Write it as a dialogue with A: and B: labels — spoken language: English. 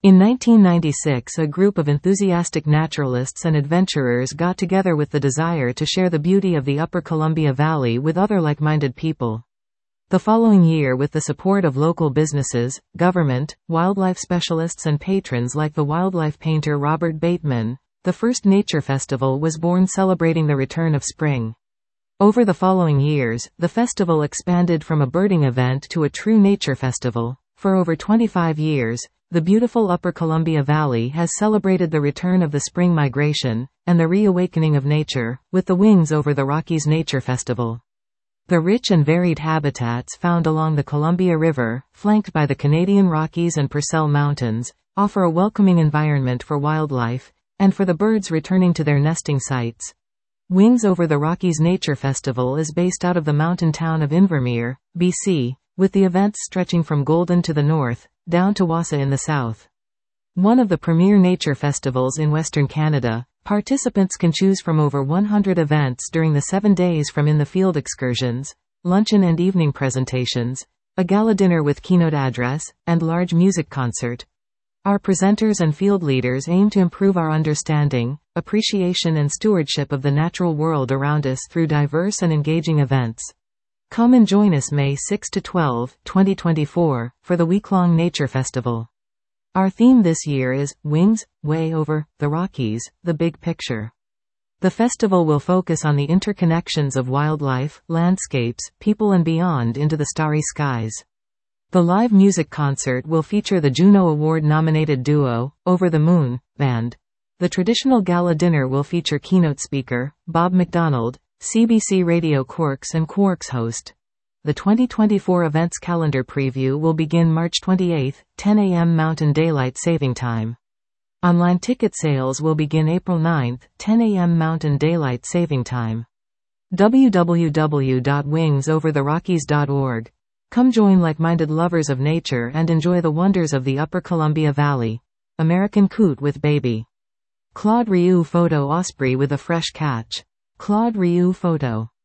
A: In 1996, a group of enthusiastic naturalists and adventurers got together with the desire to share the beauty of the Upper Columbia Valley with other like-minded people. The following year, with the support of local businesses, government, wildlife specialists and patrons like the wildlife painter Robert Bateman, the first nature festival was born, celebrating the return of spring. Over the following years, the festival expanded from a birding event to a true nature festival. For over 25 years, the beautiful Upper Columbia Valley has celebrated the return of the spring migration and the reawakening of nature, with the Wings Over the Rockies Nature Festival. The rich and varied habitats found along the Columbia River, flanked by the Canadian Rockies and Purcell Mountains, offer a welcoming environment for wildlife and for the birds returning to their nesting sites. Wings Over the Rockies Nature Festival is based out of the mountain town of Invermere, BC, with the events stretching from Golden to the north, down to Wausau in the south. One of the premier nature festivals in Western Canada, participants can choose from over 100 events during the 7 days, from in-the-field excursions, luncheon and evening presentations, a gala dinner with keynote address, and large music concert. Our presenters and field leaders aim to improve our understanding, appreciation and stewardship of the natural world around us through diverse and engaging events. Come and join us May 6 to 12, 2024, for the week-long Nature Festival. Our theme this year is Wings, Way Over the Rockies, the Big Picture. The festival will focus on the interconnections of wildlife, landscapes, people and beyond into the starry skies. The live music concert will feature the Juno Award-nominated duo, Over the Moon, Band. The traditional gala dinner will feature keynote speaker, Bob McDonald, CBC Radio Quarks and Quarks host. The 2024 events calendar preview will begin March 28, 10 a.m. Mountain Daylight Saving Time. Online ticket sales will begin April 9, 10 a.m. Mountain Daylight Saving Time. www.wingsovertherockies.org. Come join like-minded lovers of nature and enjoy the wonders of the Upper Columbia Valley. American Coot with Baby. Claude Rioux Photo Osprey with a fresh catch. Claude Rioux Photo.